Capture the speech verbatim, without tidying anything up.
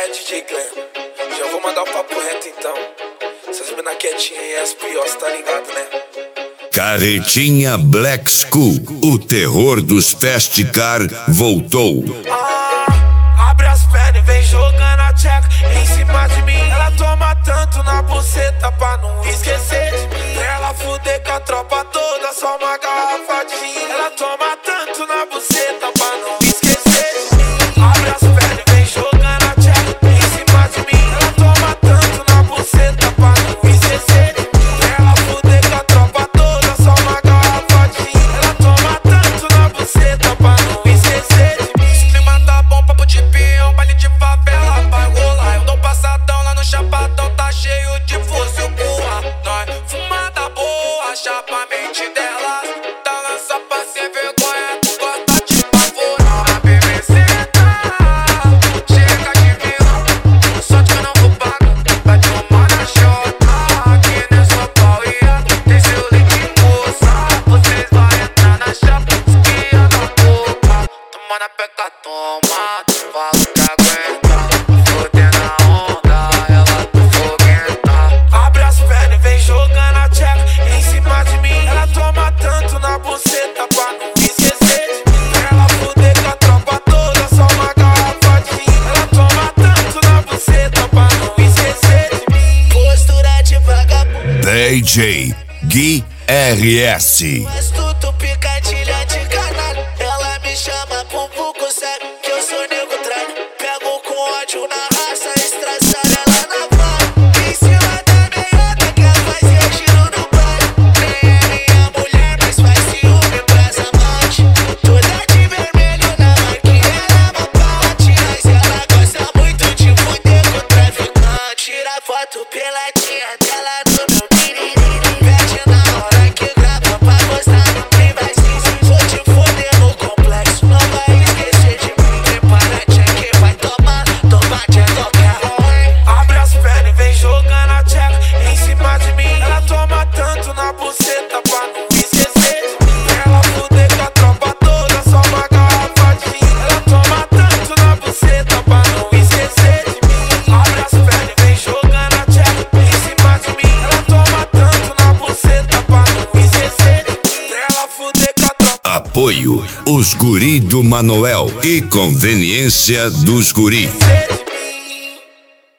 D J Glenn. Já vou mandar o papo reto então. Essas mina quietinhas aí, as piores, tá ligado, né? Carretinha Black School, o terror dos Fast Car voltou. Ah, abre as pernas e vem jogando a tcheca em cima de mim. Ela toma tanto na buceta pra não esquecer de mim. Pra ela fuder com a tropa toda, só uma garrafa de gin. Ela toma tanto na buceta pra não esquecer de mim. Abre as pernas e vem jogando a tcheca em cima de mim. Ela toma tanto na buceta pra não esquecer de mim. Pra ela fuder com a tropa toda, só uma garrafa de gin. Ela toma tanto na buceta pra não esquecer de mim. Se clima tá bom, papo de peão, baile de favela vai rolar. Eu tô passadão lá no chapadão, tá cheio de fuzil porra. Nós fumada boa, chapa a mente dela. Tá lança pra sem vergonha, tu gosta de pavorar. A B B C tá, chega de vilão. Só que eu não vou pagar, vai tomar na chota. Aqui nessa pauia, tem seu leite moça. Vocês vão entrar na chapa, esquia da boca. Toma na peca, toma, tu fala que aguenta. Fodendo a onda, ela tá foguenta. Abre as pernas e vem jogando a tcheca em cima de mim. Ela toma tanto na buceta pra não esquecer de mim. Pra ela fuder com a tropa toda, só uma garrafa de gin. Ela toma tanto na buceta pra não esquecer de mim. Postura de vagabundo, D J Gui R S. Astuto, picadilha de canalha. Ela me chama pra um pouco sério, que eu sou nego tralho. Pego com ódio na raça, estraçalha ela na vara. Em cima da meiota, quer fazer tiro no baile. Nem é minha mulher, mas faz ciúme pras amantes. Toda de vermelho na marquinha, ela é uma parte. Mas ela gosta muito de fuder com o traficante. Tira foto peladinha dela no meu piriri. Pede na hora que grava pra postar no privacy. Vou te foder no complexo, não vai esquecer de mim. Prepara check, vai tomar, toma check qualquer ruim. abre as pernas e vem jogando a tcheca em cima de mim. Ela toma tanto na buceta pra não esquecer de mim. Pra ela fuder com a tropa toda, só uma garrafa de gin. Ela toma tanto na buceta pra não esquecer de mim. Abre as pernas e vem jogando a tcheca em cima de mim. Ela toma tanto na buceta pra não esquecer de mim. Pra ela fuder com a tropa. Apoio Os Guri do Manoel e Conveniência dos Guri. Esquecer de mim.